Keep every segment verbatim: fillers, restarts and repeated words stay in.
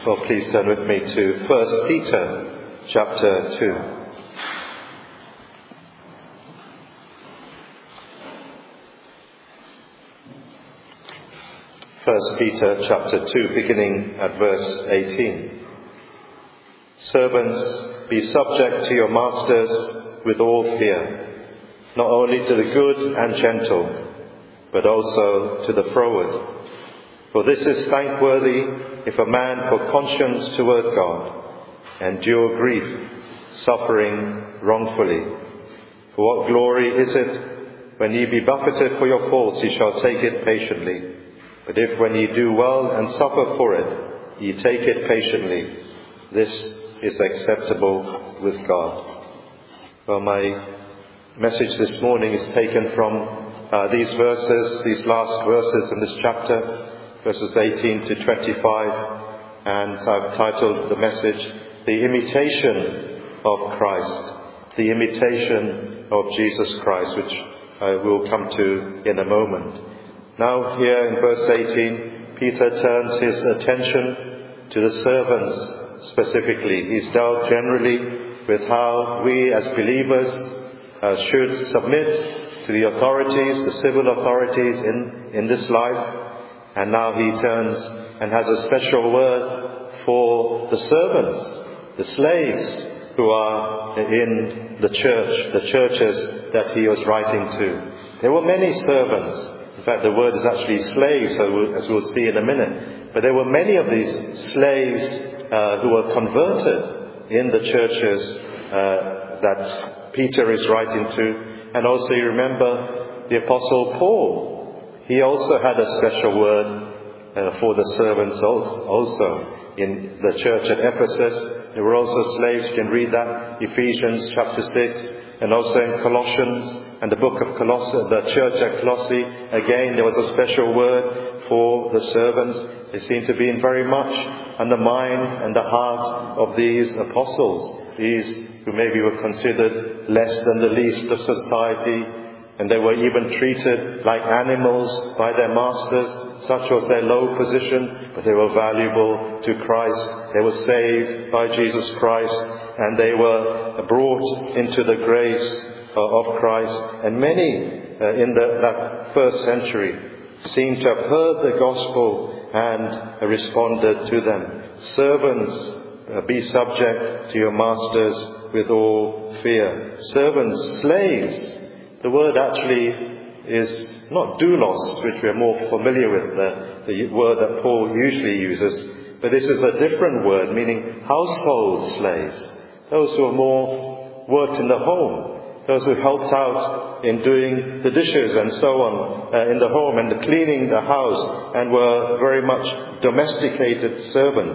Well, please turn with me to First Peter chapter two. First Peter chapter two, beginning at verse eighteen. Servants, be subject to your masters with all fear, not only to the good and gentle, but also to the froward. For this is thankworthy if a man for conscience toward God endure grief, suffering wrongfully. For what glory is it when ye be buffeted for your faults, ye shall take it patiently. But if when ye do well and suffer for it, ye take it patiently, this is acceptable with God. Well, my message this morning is taken from uh, these verses, these last verses in this chapter, verses eighteen to twenty-five, and I've titled the message, The Imitation of Christ, the Imitation of Jesus Christ, which I will come to in a moment. Now here in verse eighteen, Peter turns his attention to the servants specifically. He's dealt generally with how we as believers uh, should submit to the authorities, the civil authorities in, in this life. And now he turns and has a special word for the servants, the slaves who are in the church, the churches that he was writing to. There were many servants. In fact, the word is actually slaves, as we'll see in a minute. But there were many of these slaves uh, who were converted in the churches uh, that Peter is writing to. And also you remember the Apostle Paul. He also had a special word uh, for the servants also. In the church at Ephesus, there were also slaves. You can read that, Ephesians chapter six, and also in Colossians and the book of Colossae, the church at Colossae. Again, there was a special word for the servants. They seem to be in very much on the mind and the heart of these apostles, these who maybe were considered less than the least of society. And they were even treated like animals by their masters. Such was their low position, but they were valuable to Christ. They were saved by Jesus Christ, and they were brought into the grace of Christ. And many uh, in the, that first century seem to have heard the gospel and responded to them. Servants, uh, be subject to your masters with all fear. Servants, slaves. The word actually is not doulos, which we are more familiar with, the, the word that Paul usually uses, but this is a different word, meaning household slaves. Those who are more worked in the home, those who helped out in doing the dishes and so on uh, in the home and the cleaning the house, and were very much domesticated servants.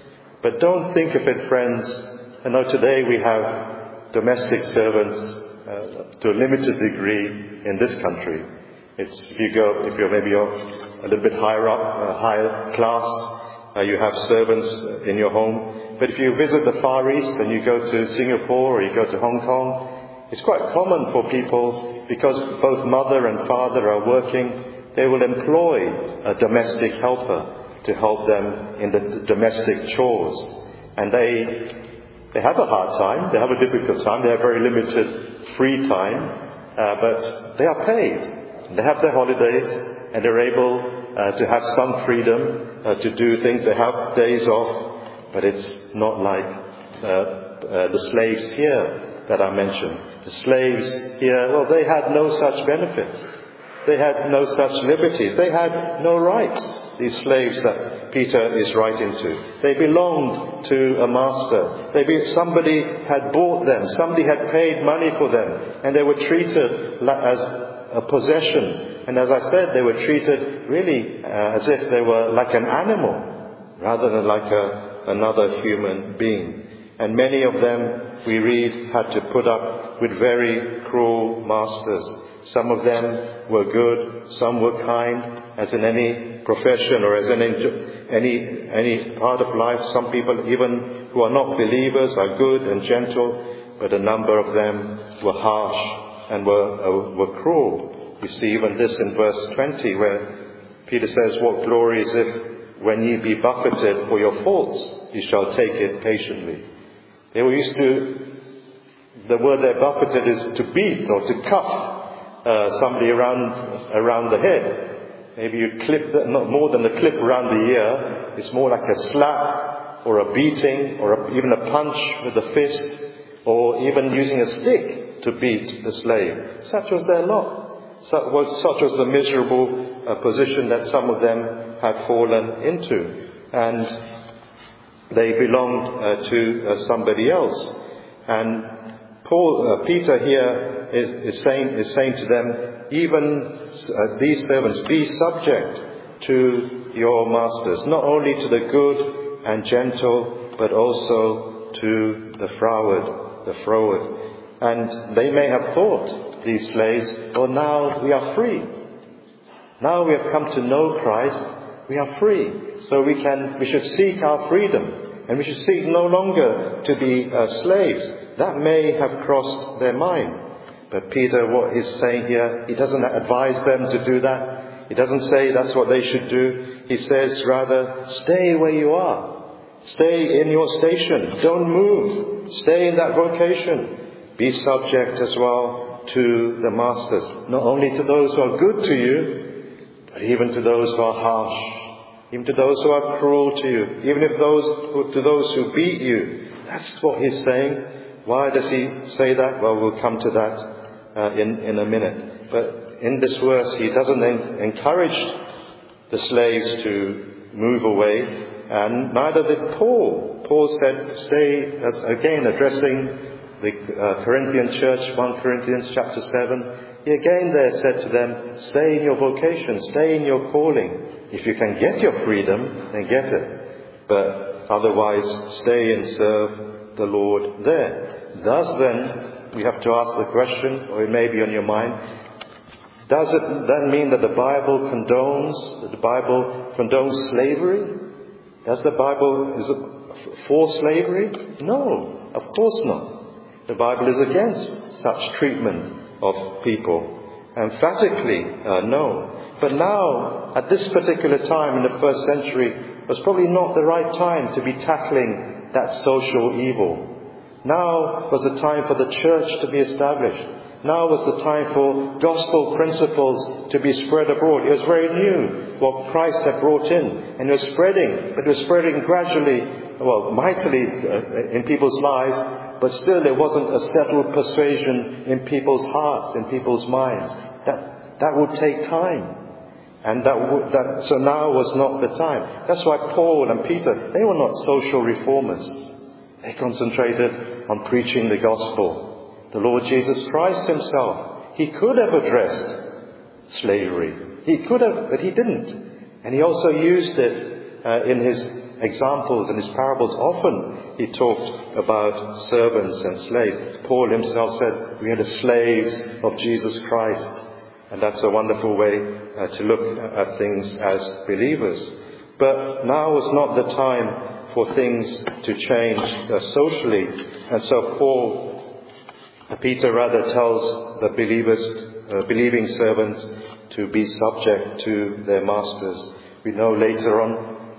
But don't think of it, friends. I know today we have domestic servants Uh, to a limited degree in this country. It's if you go, if you're maybe a little bit higher up, uh, higher class, uh, you have servants in your home. But if you visit the Far East and you go to Singapore or you go to Hong Kong, it's quite common for people, because both mother and father are working, they will employ a domestic helper to help them in the domestic chores. And they They have a hard time, they have a difficult time, they have very limited free time, uh, but they are paid. They have their holidays, and they're able uh, to have some freedom uh, to do things. They have days off, but it's not like uh, uh, the slaves here that I mentioned. The slaves here, well, they had no such benefits. They had no such liberties. They had no rights, these slaves that Peter is writing to. They belonged to a master. They be, somebody had bought them. Somebody had paid money for them. And they were treated as a possession. And as I said, they were treated really uh, as if they were like an animal, rather than like a, another human being. And many of them, we read, had to put up with very cruel masters. Some of them were good, some were kind, as in any profession or as in any any part of life. Some people, even who are not believers, are good and gentle, but a number of them were harsh and were uh, were cruel. You see even this in verse twenty, where Peter says, "What glory is it when ye be buffeted for your faults, ye shall take it patiently. They were used to, the word there, buffeted, is to beat or to cuff uh, somebody around around the head. Maybe you clip, the, not more than a clip around the ear. It's more like a slap or a beating or a, even a punch with a fist, or even using a stick to beat the slave. Such was their lot. Such was, such was the miserable uh, position that some of them had fallen into. And they belonged uh, to uh, somebody else. And Paul, uh, Peter here is, is saying is saying to them, even uh, these servants, be subject to your masters, not only to the good and gentle, but also to the froward, the froward. And they may have thought, these slaves, well, now we are free. Now we have come to know Christ, we are free. So we can, we should seek our freedom. And we should seek no longer to be uh, slaves. That may have crossed their mind. But Peter, what he's saying here, he doesn't advise them to do that. He doesn't say that's what they should do. He says rather, stay where you are. Stay in your station. Don't move. Stay in that vocation. Be subject as well to the masters. Not only to those who are good to you, but even to those who are harsh. Even to those who are cruel to you. Even if those to those who beat you. That's what he's saying. Why does he say that? Well, we'll come to that uh, in, in a minute. But in this verse, he doesn't en- encourage the slaves to move away. And neither did Paul. Paul said, stay, as again addressing the uh, Corinthian church, First Corinthians chapter seven. He again there said to them, stay in your vocation, stay in your calling. If you can get your freedom, then get it. But otherwise, stay and serve the Lord there. Thus then, we have to ask the question, or it may be on your mind, does it then mean that the Bible condones, that the Bible condones slavery? Does the Bible, is it for slavery? No, of course not. The Bible is against such treatment of people. Emphatically, uh, no. But now, at this particular time in the first century, was probably not the right time to be tackling that social evil. Now was the time for the church to be established. Now was the time for gospel principles to be spread abroad. It was very new what Christ had brought in, and it was spreading, but it was spreading gradually, well, mightily uh, in people's lives, but still there wasn't a settled persuasion in people's hearts, in people's minds. That that would take time. And that, would, that so now was not the time. That's why Paul and Peter, they were not social reformers. They concentrated on preaching the gospel. The Lord Jesus Christ himself, he could have addressed slavery. He could have, but he didn't. And he also used it uh, in his examples and his parables. Often he talked about servants and slaves. Paul himself said, we are the slaves of Jesus Christ. And that's a wonderful way uh, to look at things as believers. But now is not the time for things to change uh, socially. And so Paul, uh, Peter rather tells the believers, uh, believing servants to be subject to their masters. We know later on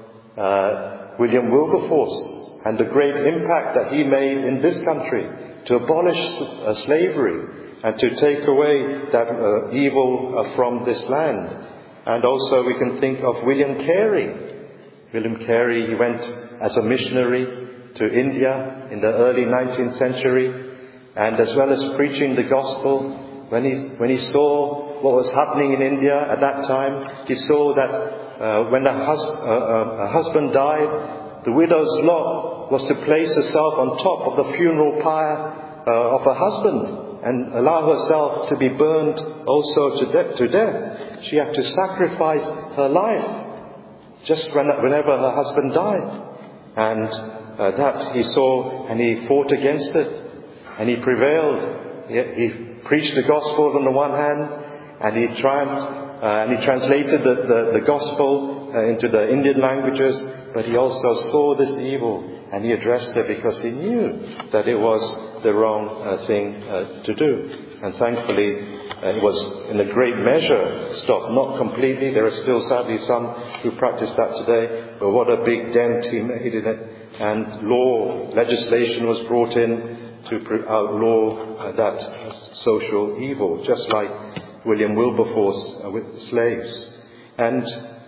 uh, William Wilberforce and the great impact that he made in this country to abolish uh, slavery and to take away that uh, evil uh, from this land. And also we can think of William Carey. William Carey, he went as a missionary to India in the early nineteenth century, and as well as preaching the gospel, when he, when he saw what was happening in India at that time, he saw that uh, when a, hus- uh, uh, a husband died, the widow's lot was to place herself on top of the funeral pyre uh, of her husband, and allow herself to be burned also to, de- to death. She had to sacrifice her life just when, whenever her husband died. And uh, that he saw, and he fought against it, and he prevailed. He, he preached the gospel on the one hand, and he triumphed, uh, and he translated the, the, the gospel uh, into the Indian languages, but he also saw this evil, and he addressed it because he knew that it was the wrong uh, thing uh, to do. And thankfully, uh, it was in a great measure stopped. Not completely. There are still sadly some who practice that today. But what a big dent he made in it. And law, legislation was brought in to outlaw uh, that social evil, just like William Wilberforce uh, with slaves. And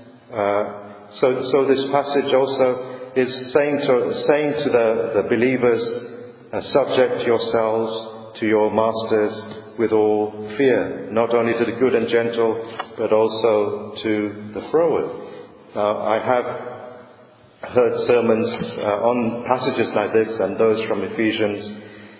uh, so, so this passage also is saying to, saying to the, the believers, uh, subject yourselves to your masters with all fear, not only to the good and gentle, but also to the froward. Now, I have heard sermons uh, on passages like this and those from Ephesians,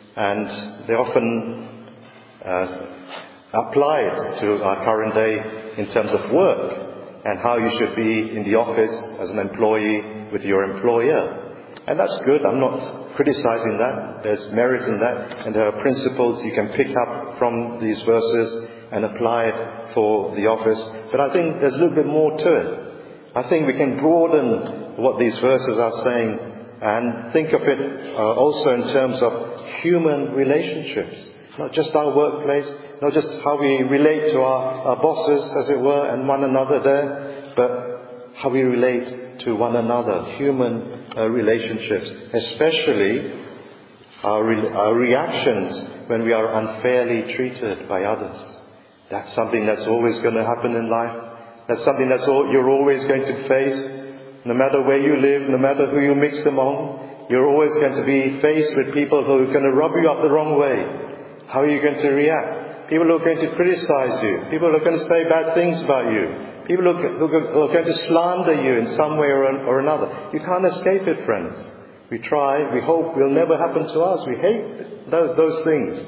and they often uh, applied to our current day in terms of work and how you should be in the office as an employee with your employer. And that's good. I'm not criticizing that. There's merit in that, and there are principles you can pick up from these verses and apply it for the office. But I think there's a little bit more to it. I think we can broaden what these verses are saying and think of it uh, also in terms of human relationships. Not just our workplace, not just how we relate to our, our bosses, as it were, and one another there, but how we relate to one another, human uh, relationships, especially our, re- our reactions when we are unfairly treated by others. That's something that's always going to happen in life. That's something that's all, you're always going to face, no matter where you live, no matter who you mix among. You're always going to be faced with people who are going to rub you up the wrong way. How are you going to react? People who are going to criticize you. People who are going to say bad things about you. People who are going to slander you in some way or another. You can't escape it, friends. We try, we hope it will never happen to us. We hate those, those things.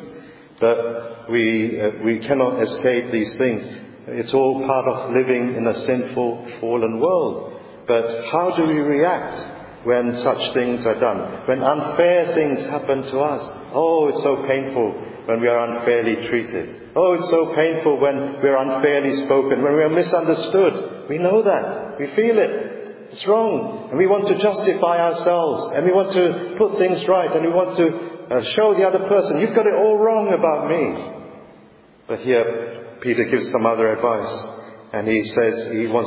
But we, uh, we cannot escape these things. It's all part of living in a sinful, fallen world. But how do we react when such things are done? When unfair things happen to us? Oh, it's so painful when we are unfairly treated. Oh, it's so painful when we are unfairly spoken, when we are misunderstood. We know that. We feel it. It's wrong. And we want to justify ourselves. And we want to put things right. And we want to uh, show the other person, you've got it all wrong about me. But here, Peter gives some other advice. And he says he wants,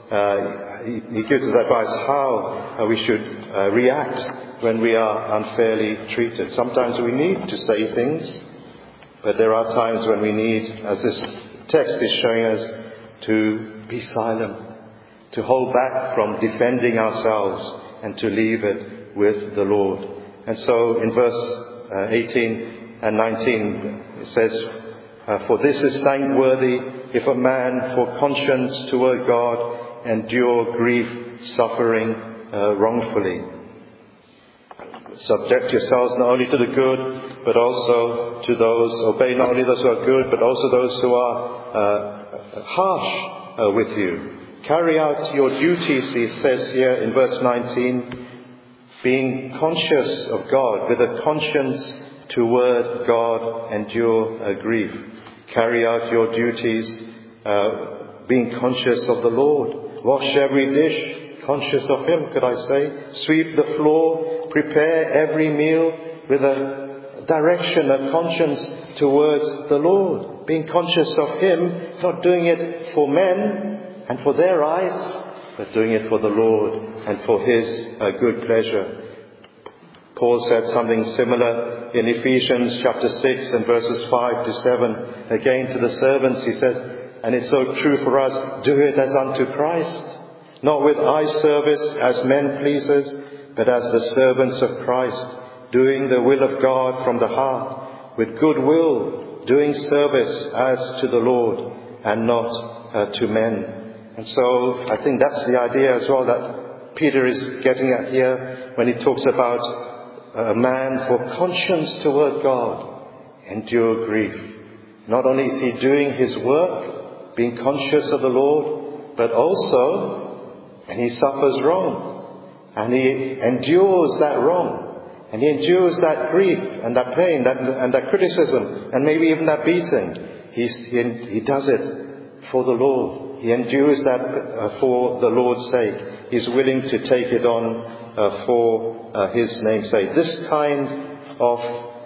uh, he, he gives us advice how uh, we should uh, react when we are unfairly treated. Sometimes we need to say things. But there are times when we need, as this text is showing us, to be silent, to hold back from defending ourselves and to leave it with the Lord. And so in verse uh, eighteen and nineteen it says, uh, for this is thankworthy if a man for conscience toward God endure grief, suffering uh, wrongfully. Subject yourselves not only to the good, but also to those, obey not only those who are good, but also those who are uh, harsh uh, with you. Carry out your duties, he says here in verse nineteen, being conscious of God, with a conscience toward God, endure uh, grief. Carry out your duties, uh, being conscious of the Lord. Wash every dish, conscious of Him, could I say. Sweep the floor, prepare every meal with a direction, a conscience towards the Lord. Being conscious of Him, not doing it for men and for their eyes, but doing it for the Lord and for His uh, good pleasure. Paul said something similar in Ephesians chapter six and verses five to seven. Again to the servants he says, and it's so true for us, do it as unto Christ, not with eye service as men pleasers, but as the servants of Christ, doing the will of God from the heart, with good will, doing service as to the Lord and not uh, to men. And so I think that's the idea as well that Peter is getting at here when he talks about a man for conscience toward God, endure grief. Not only is he doing his work, being conscious of the Lord, but also, and he suffers wrong, and he endures that wrong, and he endures that grief and that pain that, and that criticism, and maybe even that beating. He's, he, he does it for the Lord. He endures that uh, for the Lord's sake. He's willing to take it on uh, for uh, His name's sake. This kind of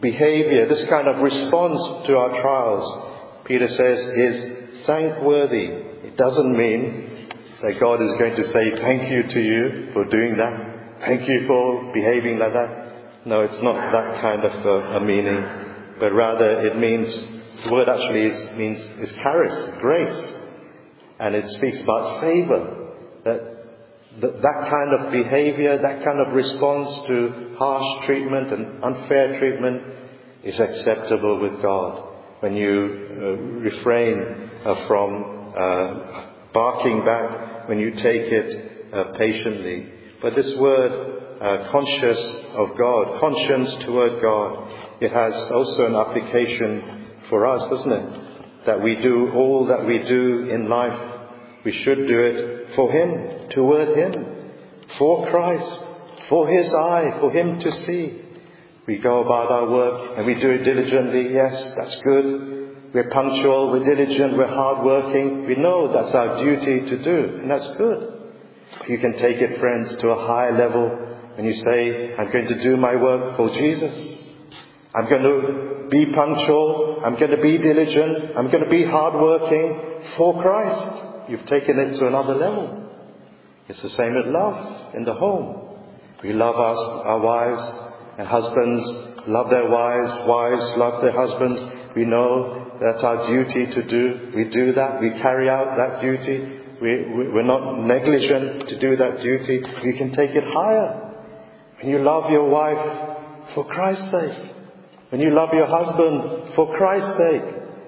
behavior, this kind of response to our trials, Peter says, is thankworthy. It doesn't mean that God is going to say thank you to you for doing that. Thank you for behaving like that. No, it's not that kind of a, a meaning. But rather it means, the word actually is, means is charis, grace. And it speaks about favour. That, that that kind of behavior, that kind of response to harsh treatment and unfair treatment is acceptable with God. When you uh, refrain uh, from uh, barking back, when you take it uh, patiently. But this word, uh, conscious of God, conscience toward God, it has also an application for us, doesn't it? That we do all that we do in life, we should do it for Him, toward Him, for Christ, for His eye, for Him to see. We go about our work and we do it diligently. Yes, that's good. We're punctual, we're diligent, we're hardworking. We know that's our duty to do, and that's good. You can take it, friends, to a higher level when you say, I'm going to do my work for Jesus. I'm going to be punctual. I'm going to be diligent. I'm going to be hardworking for Christ. You've taken it to another level. It's the same with love in the home. We love our, our wives, and husbands love their wives. Wives love their husbands. We know that's our duty to do. We do that. We carry out that duty. We, we, we're not negligent to do that duty. You can take it higher. When you love your wife for Christ's sake. When you love your husband for Christ's sake.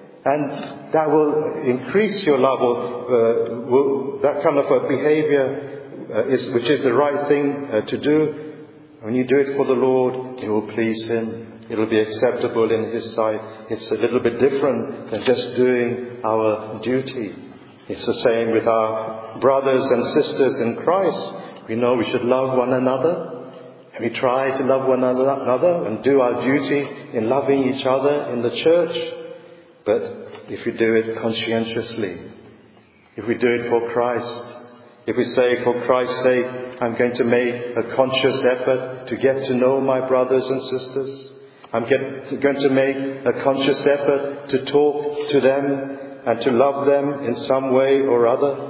And that will increase your love. Or, uh, will, that kind of a behavior, uh, is, which is the right thing uh, to do. When you do it for the Lord, it will please Him. It will be acceptable in His sight. It's a little bit different than just doing our duty. It's the same with our brothers and sisters in Christ. We know we should love one another. And we try to love one another and do our duty in loving each other in the church. But if we do it conscientiously, if we do it for Christ, if we say, for Christ's sake, I'm going to make a conscious effort to get to know my brothers and sisters. I'm get, going to make a conscious effort to talk to them and to love them in some way or other.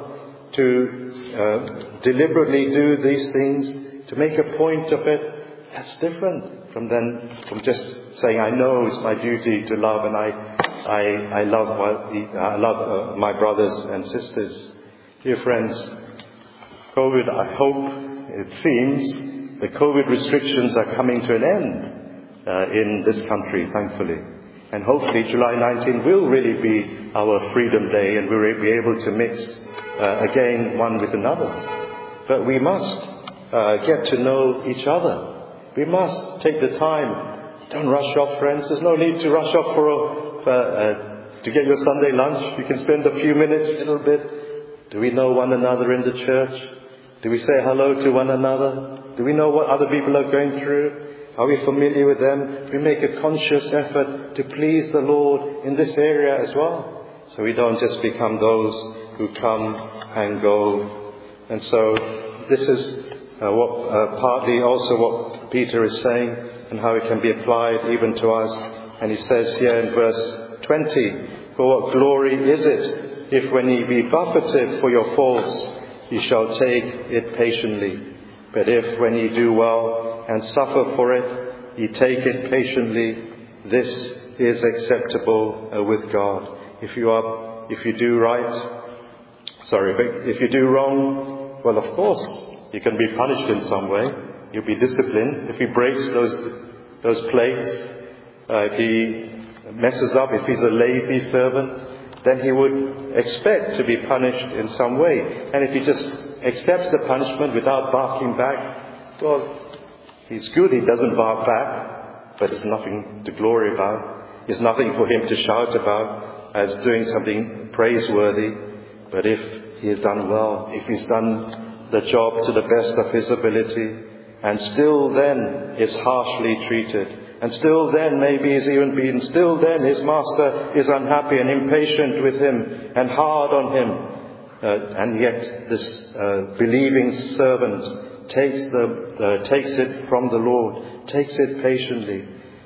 To uh, deliberately do these things, to make a point of it. That's different from then, from just saying, I know it's my duty to love, and I, I, I love my, I love uh, my brothers and sisters. Dear friends, COVID, I hope, it seems, the COVID restrictions are coming to an end uh, in this country, thankfully. And hopefully July nineteenth will really be our Freedom Day, and we'll be able to mix uh, again one with another. But we must uh, get to know each other. We must take the time. Don't rush off, friends. There's no need to rush off for, a, for uh, to get your Sunday lunch. You can spend a few minutes, a little bit. Do we know one another in the church? Do we say hello to one another? Do we know what other people are going through? Are we familiar with them? We make a conscious effort to please the Lord in this area as well. So we don't just become those who come and go. And so this is uh, what uh, partly also what Peter is saying, and how it can be applied even to us. And he says here in verse twenty, for what glory is it if when ye be buffeted for your faults, ye shall take it patiently? But if when ye do well and suffer for it, ye take it patiently, this is acceptable uh, with God. If you are, if you do right, sorry, but if you do wrong, well, of course, you can be punished in some way. You'll be disciplined. If he breaks those those plates, uh, if he messes up, if he's a lazy servant, then he would expect to be punished in some way. And if he just accepts the punishment without barking back, well, he's good, he doesn't bark back, but there's nothing to glory about. There's nothing for him to shout about as doing something praiseworthy. But if he has done well, if he's done the job to the best of his ability, and still then is harshly treated, and still then maybe is even beaten, still then his master is unhappy and impatient with him and hard on him, uh, and yet this uh, believing servant takes the uh, takes it from the Lord, takes it patiently,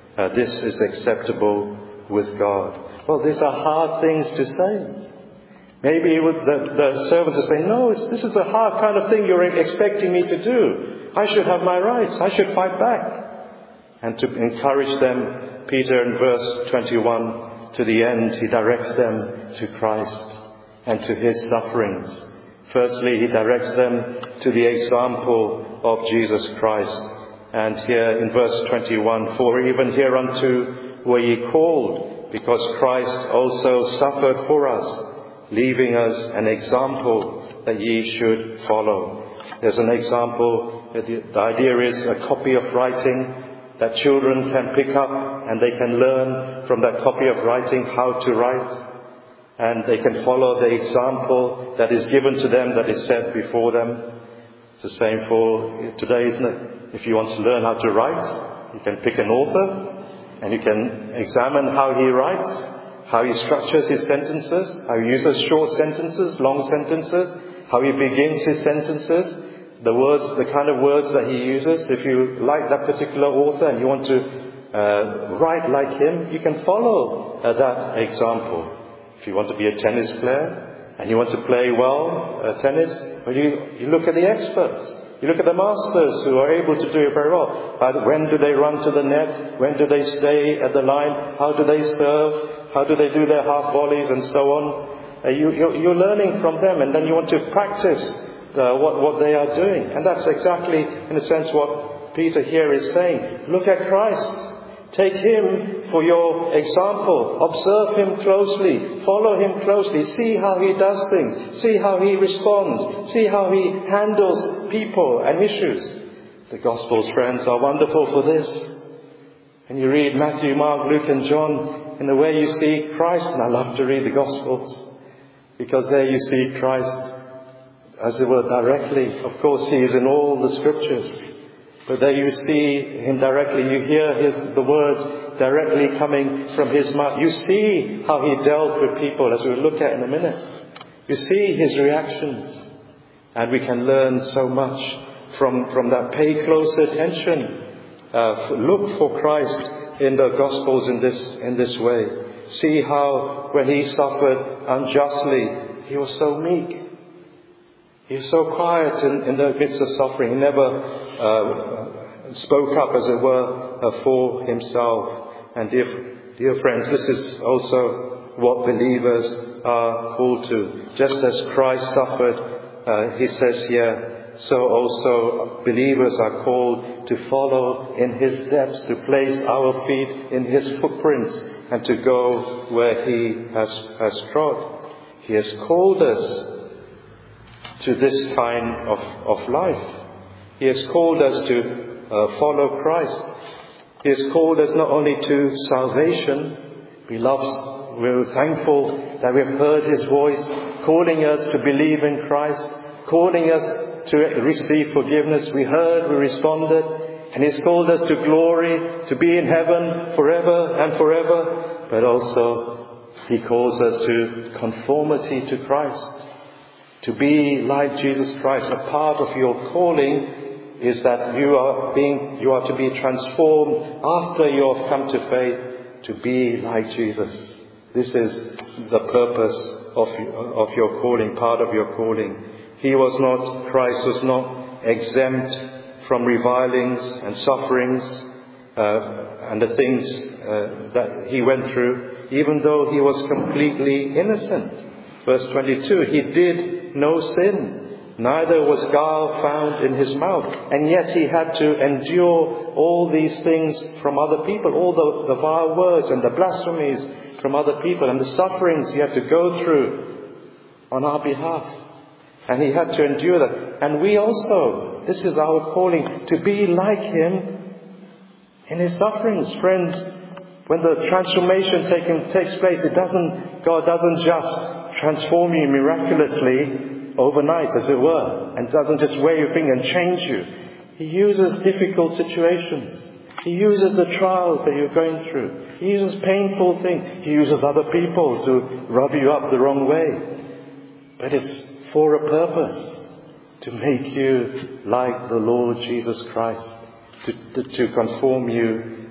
Uh, this is acceptable with God. Well, these are hard things to say. Maybe the, the servants will say, no, it's, this is a hard kind of thing you're expecting me to do. I should have my rights. I should fight back. And to encourage them, Peter in verse twenty-one, to the end, he directs them to Christ and to his sufferings. Firstly, he directs them to the example of Jesus Christ. And here in verse twenty-one, for even hereunto were ye called, because Christ also suffered for us, leaving us an example that ye should follow. There's an example. The idea is a copy of writing that children can pick up, and they can learn from that copy of writing how to write. And they can follow the example that is given to them, that is set before them. It's the same for today, isn't it? If you want to learn how to write, you can pick an author and you can examine how he writes, how he structures his sentences, how he uses short sentences, long sentences, how he begins his sentences, the words, the kind of words that he uses. If you like that particular author and you want to uh, write like him, you can follow uh, that example. If you want to be a tennis player and you want to play well uh, tennis, well, you, you look at the experts. You look at the masters who are able to do it very well. Uh, when do they run to the net? When do they stay at the line? How do they serve? How do they do their half volleys and so on? Uh, you, you're, you're learning from them, and then you want to practice uh, what, what they are doing. And that's exactly, in a sense, what Peter here is saying. Look at Christ. Take him for your example. Observe him closely. Follow him closely. See how he does things. See how he responds. See how he handles people and issues. The Gospels, friends, are wonderful for this. And you read Matthew, Mark, Luke and John, in the way you see Christ. And I love to read the Gospels, because there you see Christ, as it were, directly. Of course, he is in all the Scriptures. But there you see him directly. You hear his, the words directly coming from his mouth. You see how he dealt with people, as we'll look at in a minute. You see his reactions. And we can learn so much from, from that. Pay close attention. Uh, look for Christ in the Gospels in this, in this way. See how when he suffered unjustly, he was so meek. He was so quiet in, in the midst of suffering. He never uh, spoke up, as it were, uh, for himself. And dear, dear friends, this is also what believers are called to. Just as Christ suffered, uh, he says here, so also believers are called to follow in his steps, to place our feet in his footprints, and to go where he has, has trod. He has called us to this kind of, of life. He has called us to uh, follow Christ. He has called us not only to salvation. Beloved, we're thankful that we've heard his voice calling us to believe in Christ, calling us to receive forgiveness. We heard, we responded, and he's called us to glory, to be in heaven forever and forever. But also, he calls us to conformity to Christ. To be like Jesus Christ. A part of your calling is that you are being, you are to be transformed after you have come to faith, to be like Jesus. This is the purpose of, of your calling, part of your calling. He was not, Christ was not exempt from revilings and sufferings uh, and the things uh, that he went through, even though he was completely innocent. Verse twenty-two, he did no sin, neither was guile found in his mouth. And yet he had to endure all these things from other people, all the, the vile words and the blasphemies from other people, and the sufferings he had to go through on our behalf. And he had to endure that. And we also, this is our calling, to be like him in his sufferings. Friends, when the transformation taking, takes place, it doesn't, God doesn't just transform you miraculously overnight, as it were, and doesn't just wave your finger and change you. He uses difficult situations. He uses the trials that you're going through. He uses painful things. He uses other people to rub you up the wrong way. But it's for a purpose, to make you like the Lord Jesus Christ, to, to, to conform you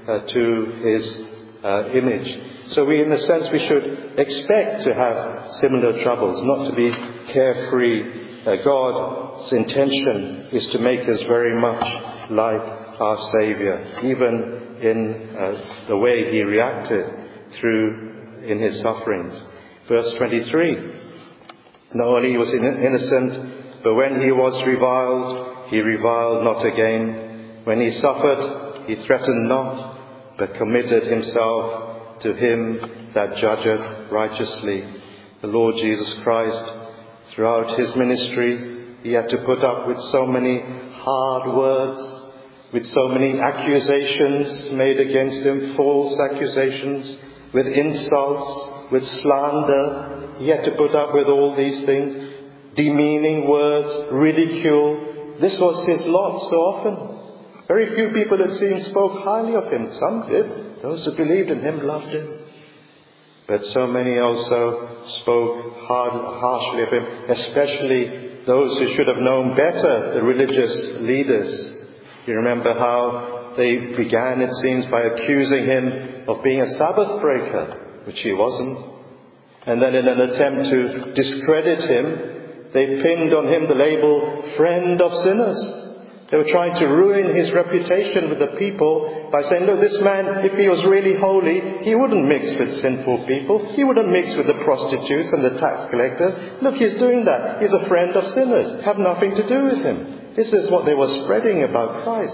uh, to his uh, image. So we, in a sense, we should expect to have similar troubles, not to be carefree. Uh, God's intention is to make us very much like our Saviour, even in uh, the way he reacted through in his sufferings. Verse twenty-three, not only was he innocent, but when he was reviled, he reviled not again. When he suffered, he threatened not, but committed himself to him that judgeth righteously. The Lord Jesus Christ, throughout his ministry, he had to put up with so many hard words, with so many accusations made against him, false accusations, with insults, with slander. He had to put up with all these things, demeaning words, ridicule. This was his lot so often. Very few people, it seems, spoke highly of him. Some did. Those who believed in him loved him. But so many also spoke hard, harshly of him, especially those who should have known better, the religious leaders. You remember how they began, it seems, by accusing him of being a Sabbath breaker, which he wasn't. And then in an attempt to discredit him, they pinned on him the label, friend of sinners. They were trying to ruin his reputation with the people by saying, look, this man, if he was really holy, he wouldn't mix with sinful people. He wouldn't mix with the prostitutes and the tax collectors. Look, he's doing that. He's a friend of sinners. Have nothing to do with him. This is what they were spreading about Christ.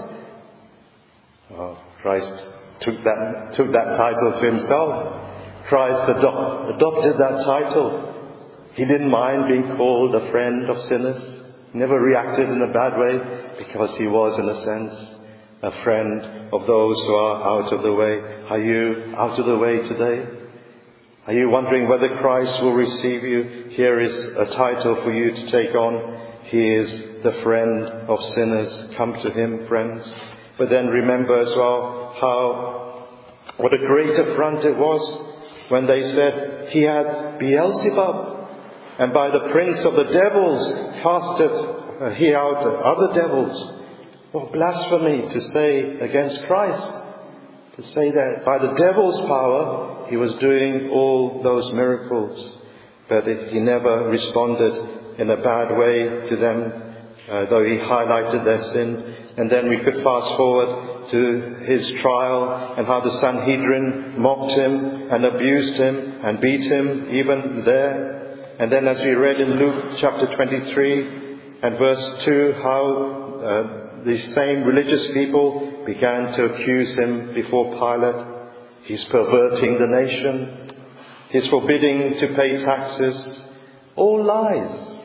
Oh, Christ took that, took that title to himself. Christ ado- adopted that title. He didn't mind being called a friend of sinners. Never reacted in a bad way, because he was, in a sense, a friend of those who are out of the way. Are you out of the way today? Are you wondering whether Christ will receive you? Here is a title for you to take on. He is the friend of sinners. Come to him, friends. But then remember as well how, what a great affront it was when they said he had Beelzebub, and by the prince of the devils casteth he out other devils. What blasphemy to say against Christ. To say that by the devil's power he was doing all those miracles. But it, he never responded in a bad way to them, uh, though he highlighted their sin. And then we could fast forward to his trial and how the Sanhedrin mocked him and abused him and beat him even there. And then as we read in Luke chapter twenty-three and verse two, how uh, these same religious people began to accuse him before Pilate. He's perverting the nation. He's forbidding to pay taxes. All lies.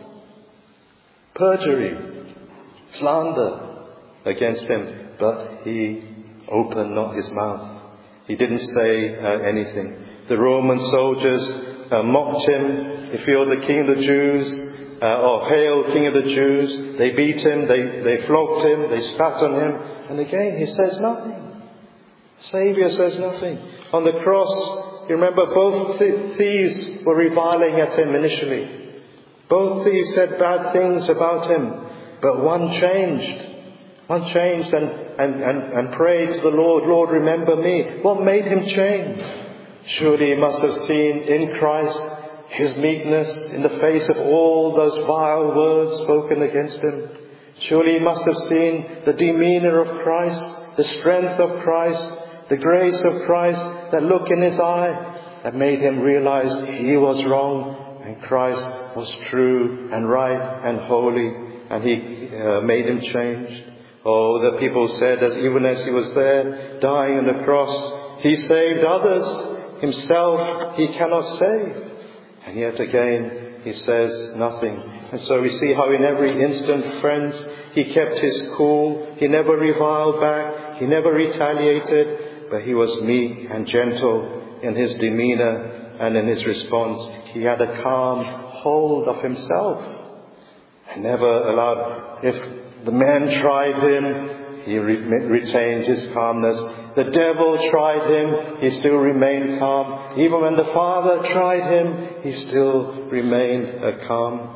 Perjury. Slander against him. But he opened not his mouth. He didn't say uh, anything. The Roman soldiers uh, mocked him. If you're the king of the Jews, uh, or hail king of the Jews, they beat him, they, they flogged him, they spat on him. And again, he says nothing. Saviour says nothing. On the cross, you remember both th- thieves were reviling at him initially. Both thieves said bad things about him. But one changed. One changed and, and, and, and prayed to the Lord, Lord, remember me. What made him change? Surely he must have seen in Christ his meekness in the face of all those vile words spoken against him. Surely he must have seen the demeanour of Christ, the strength of Christ, the grace of Christ, that look in his eye that made him realize he was wrong and Christ was true and right and holy, and he uh, made him change. Oh, the people said, as even as he was there dying on the cross, he saved others, himself he cannot save. And yet again, he says nothing. And so we see how in every instant, friends, he kept his cool. He never reviled back. He never retaliated. But he was meek and gentle in his demeanour and in his response. He had a calm hold of himself. And never allowed, if the men tried him, he re- retained his calmness. The devil tried him, he still remained calm. Even when the Father tried him, he still remained uh, calm.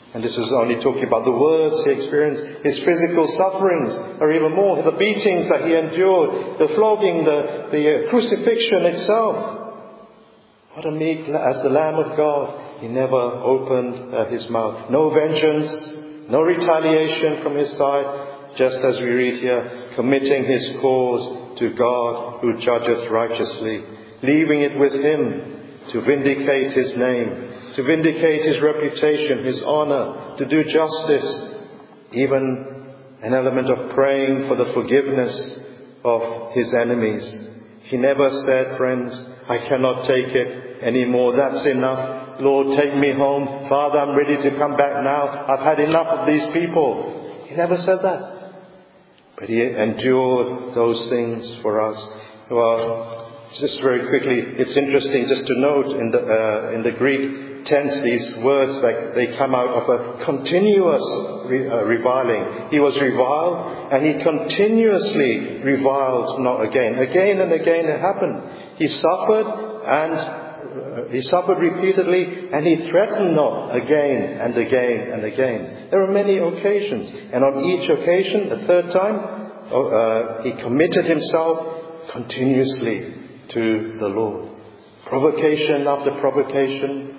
And this is only talking about the words he experienced. His physical sufferings are even more. The beatings that he endured, the flogging, the, the uh, crucifixion itself. What a meek, as the Lamb of God, he never opened uh, his mouth. No vengeance, no retaliation from his side. Just as we read here, committing his cause to God who judgeth righteously. Leaving it with him to vindicate his name. To vindicate his reputation, his honor, to do justice, even an element of praying for the forgiveness of his enemies. He never said, friends, I cannot take it anymore. That's enough. Lord, take me home. Father, I'm ready to come back now. I've had enough of these people. He never said that. But he endured those things for us. Well, just very quickly, it's interesting just to note in the uh, in the Greek tense, these words, like they come out of a continuous re, uh, reviling. He was reviled, and he continuously reviled not again. Again and again it happened. He suffered, and uh, he suffered repeatedly, and he threatened not again and again and again. There were many occasions, and on each occasion, the third time, uh, he committed himself continuously to the Lord. Provocation after provocation.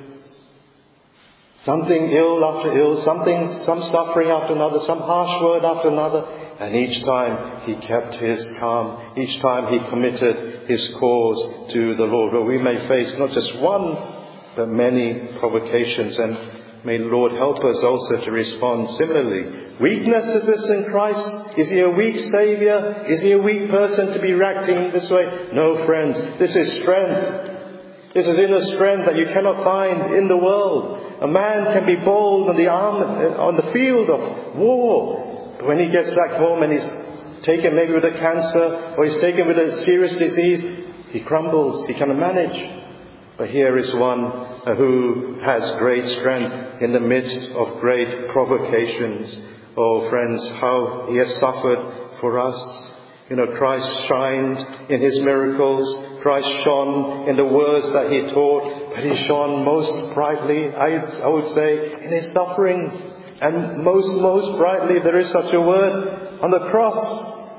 Something ill after ill, something, some suffering after another, some harsh word after another. And each time he kept his calm. Each time he committed his cause to the Lord. Well, we may face not just one, but many provocations. And may the Lord help us also to respond similarly. Weakness is this in Christ? Is he a weak Saviour? Is he a weak person to be acting this way? No, friends. This is strength. This is inner strength that you cannot find in the world. A man can be bold on the arm, on the field of war. But when he gets back home and he's taken maybe with a cancer, or he's taken with a serious disease, he crumbles. He cannot manage. But here is one who has great strength in the midst of great provocations. Oh, friends, how he has suffered for us. You know, Christ shined in his miracles. Christ shone in the words that he taught. But he shone most brightly, I, I would say, in his sufferings. And most, most brightly, there is such a word, on the cross.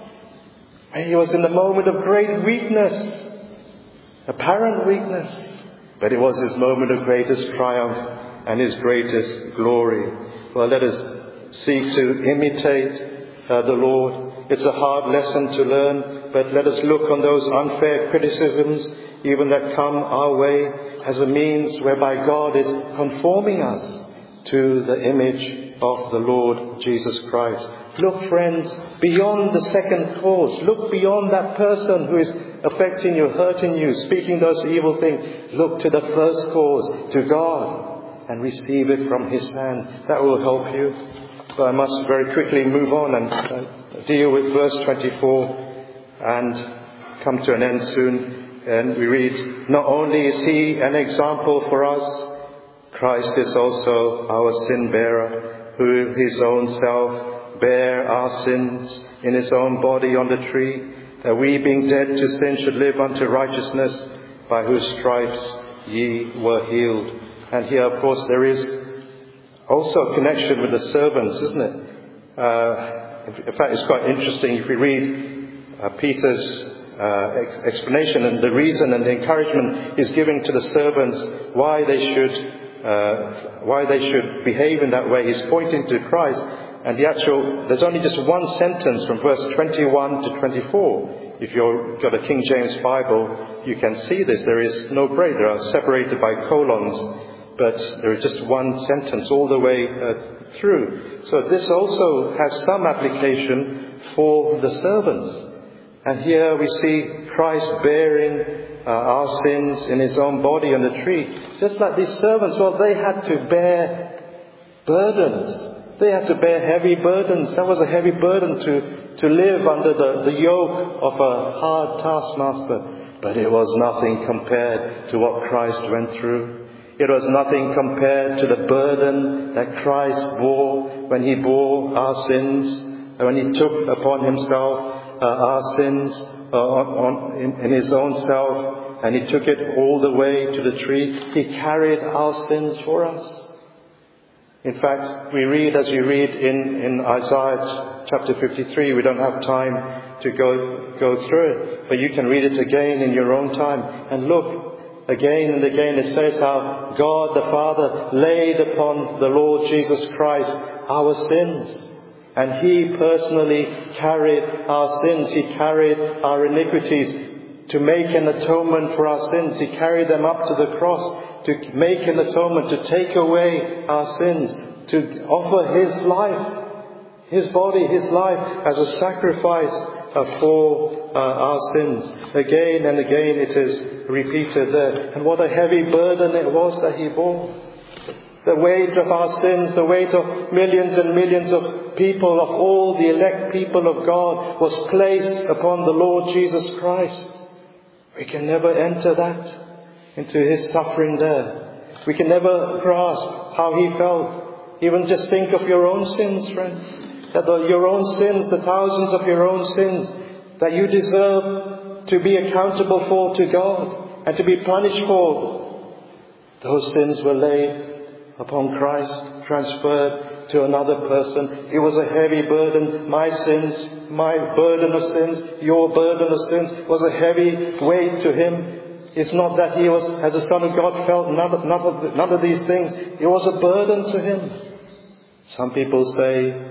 And he was in the moment of great weakness. Apparent weakness. But it was his moment of greatest triumph and his greatest glory. Well, let us seek to imitate uh, the Lord. It's a hard lesson to learn, but let us look on those unfair criticisms, even that come our way, as a means whereby God is conforming us to the image of the Lord Jesus Christ. Look, friends, beyond the second cause. Look beyond that person who is affecting you, hurting you, speaking those evil things. Look to the first cause, to God, and receive it from his hand. That will help you. But I must very quickly move on and uh, deal with verse twenty-four and come to an end soon. And we read, not only is he an example for us, Christ is also our sin bearer, who his own self bare our sins in his own body on the tree, that we being dead to sin should live unto righteousness, by whose stripes ye were healed. And here, of course, there is also a connection with the servants, isn't it? Uh, in fact, it's quite interesting if we read uh, Peter's uh, ex- explanation and the reason and the encouragement he's giving to the servants why they should uh, why they should behave in that way. He's pointing to Christ, and the actual there's only just one sentence from verse twenty-one to twenty-four. If you've got a King James Bible, you can see this. There is no break. They are separated by colons. But there is just one sentence all the way uh, through. So this also has some application for the servants. And here we see Christ bearing uh, our sins in his own body on the tree. Just like these servants, well, they had to bear burdens. They had to bear heavy burdens. That was a heavy burden to, to live under the, the yoke of a hard taskmaster. But it was nothing compared to what Christ went through. It was nothing compared to the burden that Christ bore when he bore our sins, and when he took upon himself uh, our sins uh, on, on, in, in his own self, and he took it all the way to the tree. He carried our sins for us. In fact, we read, as you read in, in Isaiah chapter fifty-three, we don't have time to go, go through it, but you can read it again in your own time. And look, again and again it says how God the Father laid upon the Lord Jesus Christ our sins. And He personally carried our sins. He carried our iniquities to make an atonement for our sins. He carried them up to the cross to make an atonement, to take away our sins, to offer His life, His body, His life as a sacrifice uh, for uh, our sins. Again and again it is repeated there. And what a heavy burden it was that He bore. The weight of our sins, the weight of millions and millions of people, of all the elect people of God, was placed upon the Lord Jesus Christ. We can never enter that, into His suffering there. We can never grasp how He felt. Even just think of your own sins, friends. That the, your own sins, the thousands of your own sins, that you deserve to be accountable for to God and to be punished for. Those sins were laid upon Christ, transferred to another person. It was a heavy burden. My sins, my burden of sins, your burden of sins was a heavy weight to Him. It's not that He was, as a Son of God, felt none of, none of, none of these things. It was a burden to Him. Some people say,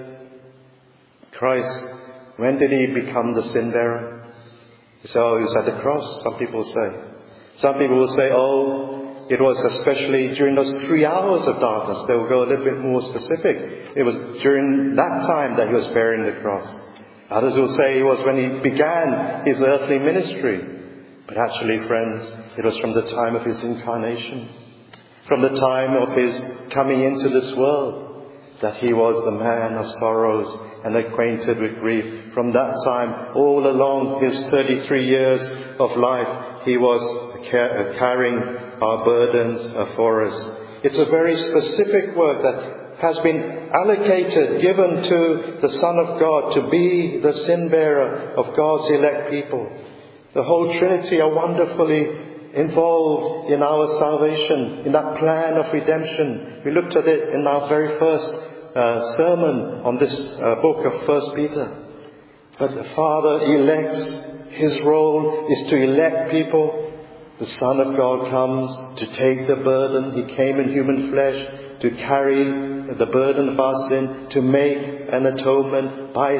Christ, when did He become the sin bearer? You say, oh, He was at the cross, some people say. Some people will say, oh, it was especially during those three hours of darkness. They will go a little bit more specific. It was during that time that He was bearing the cross. Others will say it was when He began His earthly ministry. But actually, friends, it was from the time of His incarnation, from the time of His coming into this world, that He was the man of sorrows and acquainted with grief. From that time, all along His thirty-three years of life, He was carrying our burdens for us. It's a very specific work that has been allocated, given to the Son of God to be the sin bearer of God's elect people. The whole Trinity are wonderfully involved in our salvation, in that plan of redemption. We looked at it in our very first uh, sermon on this uh, book of First Peter. But the Father elects. His role is to elect people. The Son of God comes to take the burden. He came in human flesh to carry the burden of our sin, to make an atonement by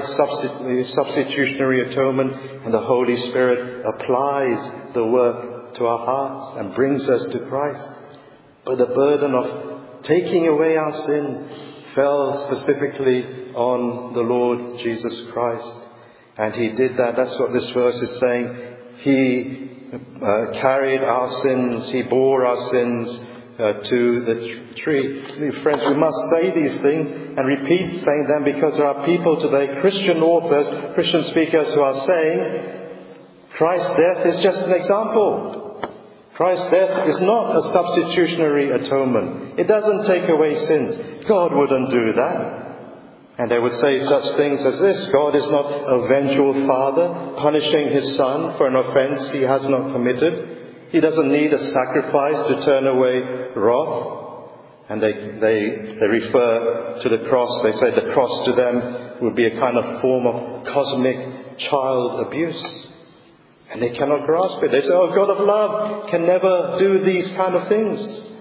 substitutionary atonement. And the Holy Spirit applies the work to our hearts and brings us to Christ. But the burden of taking away our sin fell specifically on the Lord Jesus Christ. And He did that. That's what this verse is saying. He Uh, carried our sins, He bore our sins uh, to the tree. Friends, we must say these things and repeat saying them, because there are people today, Christian authors, Christian speakers, who are saying Christ's death is just an example. Christ's death is not a substitutionary atonement. It doesn't take away sins. God wouldn't do that. And they would say such things as this: God is not a vengeful Father punishing His Son for an offense He has not committed. He doesn't need a sacrifice to turn away wrath. And they, they, they refer to the cross. They say the cross to them would be a kind of form of cosmic child abuse. And they cannot grasp it. They say, oh, God of love can never do these kind of things.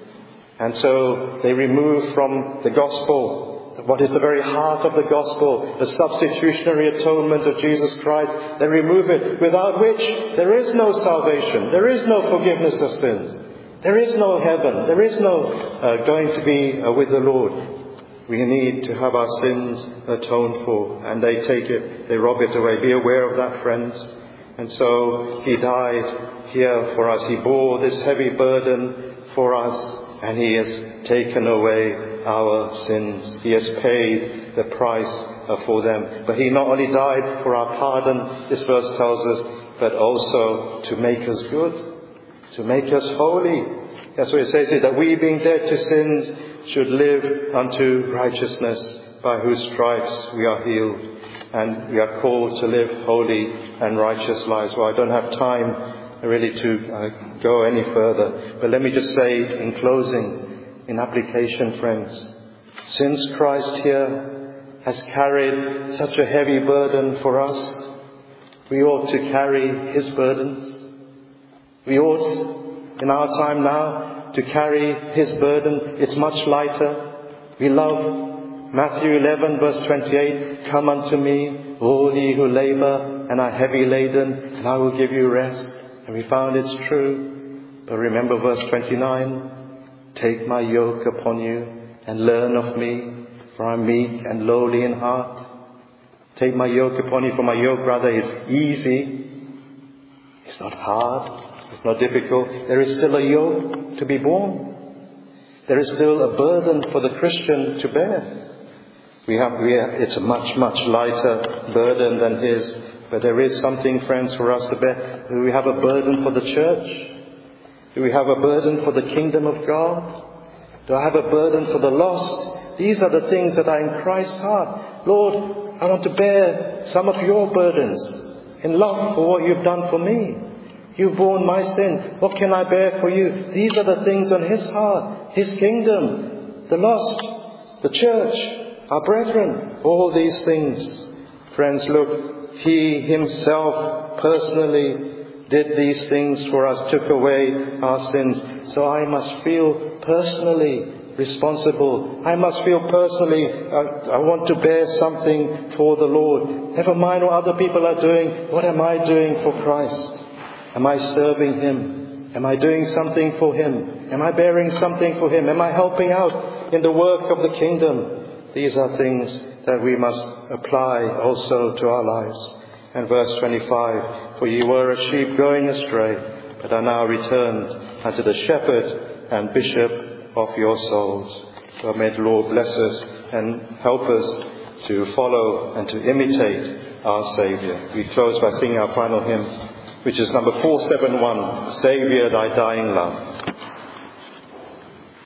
And so they remove from the gospel what is the very heart of the gospel, the substitutionary atonement of Jesus Christ. They remove it, without which there is no salvation, there is no forgiveness of sins, there is no heaven, there is no uh, going to be uh, with the Lord. We need to have our sins atoned for, and they take it, they rob it away. Be aware of that, friends. And so He died here for us. He bore this heavy burden for us, and He has taken away our sins. He has paid the price uh, for them. But He not only died for our pardon, this verse tells us, but also to make us good, to make us holy. That's what it says here, that we, being dead to sins, should live unto righteousness, by whose stripes we are healed. And we are called to live holy and righteous lives. Well, I don't have time really to uh, go any further. But let me just say in closing, in application, friends, Since Christ here has carried such a heavy burden for us, we ought to carry his burdens. We ought, in our time now, to carry his burden. It's much lighter. We love Matthew eleven verse twenty-eight, "Come unto me, all ye who labour and are heavy laden, and I will give you rest." And we found it's true. But remember verse twenty-nine, "Take my yoke upon you and learn of me, for I am meek and lowly in heart." Take my yoke upon you, for my yoke, brother, is easy. It's not hard. It's not difficult. There is still a yoke to be borne. There is still a burden for the Christian to bear. We have, we have, it's a much, much lighter burden than his. But there is something, friends, for us to bear. Do we have a burden for the church? Do we have a burden for the kingdom of God? Do I have a burden for the lost? These are the things that are in Christ's heart. Lord, I want to bear some of your burdens in love for what you've done for me. You've borne my sin. What can I bear for you? These are the things on his heart, his kingdom, the lost, the church, our brethren, all these things. Friends, look, he himself personally did these things for us, took away our sins. So I must feel personally responsible. I must feel personally, uh, I want to bear something for the Lord. Never mind what other people are doing. What am I doing for Christ? Am I serving him? Am I doing something for him? Am I bearing something for him? Am I helping out in the work of the kingdom? These are things that we must apply also to our lives. And verse twenty-five, "For ye were a sheep going astray, but are now returned unto the shepherd and bishop of your souls." God, may the Lord bless us and help us to follow and to imitate our Saviour. We close by singing our final hymn, which is number four seventy-one, "Saviour, thy dying love."